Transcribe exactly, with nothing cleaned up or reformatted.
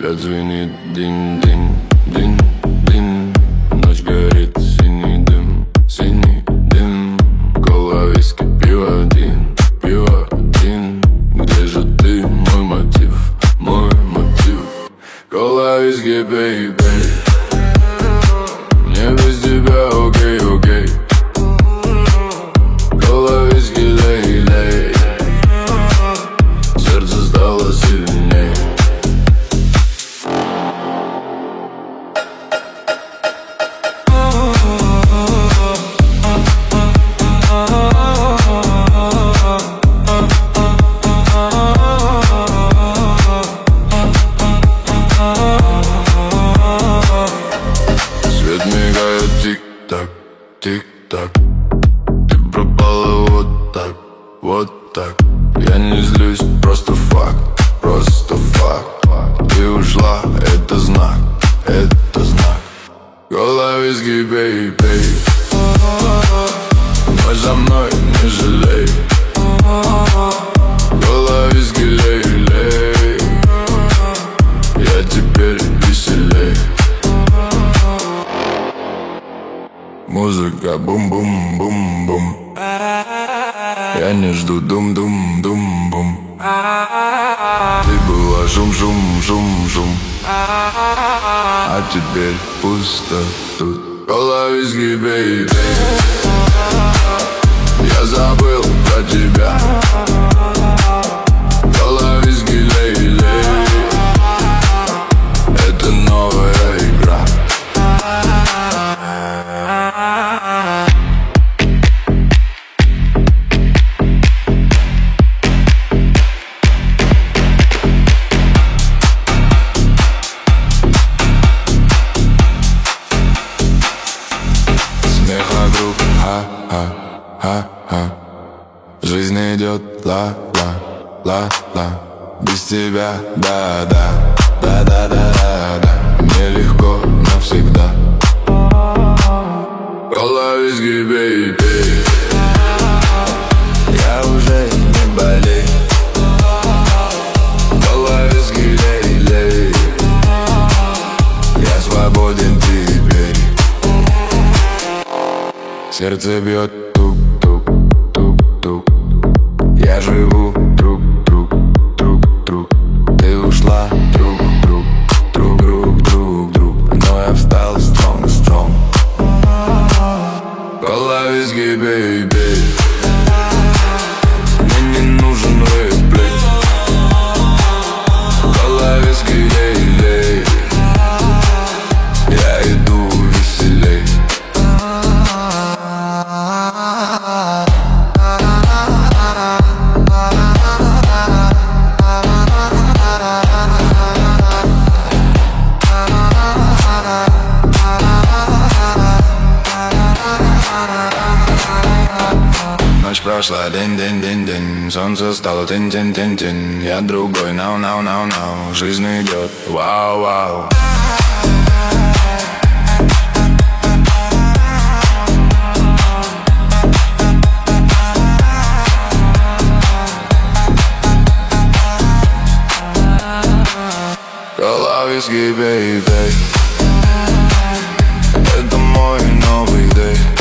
Опять звенит динь-динь-динь-динь. Ночь горит, синий дым, синий дым. Кола, виски, пиво один, пиво один. Где же ты, мой мотив, мой мотив? Кола, виски, бейби. Мне без тебя окей, окей. Кола, виски, лей-лей. Сердце стало сильней. Свет мигает, тик-так, тик-так. Ты пропала вот так, вот так. Я не злюсь, просто факт, просто факт. Ты ушла, это знак, это знак. Кола, виски, бейби. Ночь за мной, не жалей. Кола, виски, лей-лей. Я теперь веселей. Музыка бум-бум-бум-бум. Я не жду дум-дум-дум-бум. Ты была жум-жум-жум-жум, а теперь пусто тут. Кола, виски, бейби. Я забыл про тебя. Кола, виски, лей-лей. Это новая игра. Смех вокруг, ха-ха-ха-ха. Жизнь идет ла-ла-ла-ла. Без тебя, да-да, да-да-да-да. Мне легко навсегда. Кола, виски, бейби. Я уже не болею. Кола, виски, лей-лей. Я свободен теперь. Сердце бьет тук-тук-тук-тук. Я живу друг, друг, друг, друг. Ты ушла друг, друг, друг, друг, друг, друг. Но я встал strong, strong. Кола, виски, бейби. Мне не нужен реплей. Кола, виски, лей-лей. Я иду веселей. Ночь прошла, день-день-день-день. Солнце стало тень-тень-тень-тень. Я другой, нау-нау-нау-нау. Жизнь идет, вау-вау. Кола, виски, бейби. Это мой новый дей.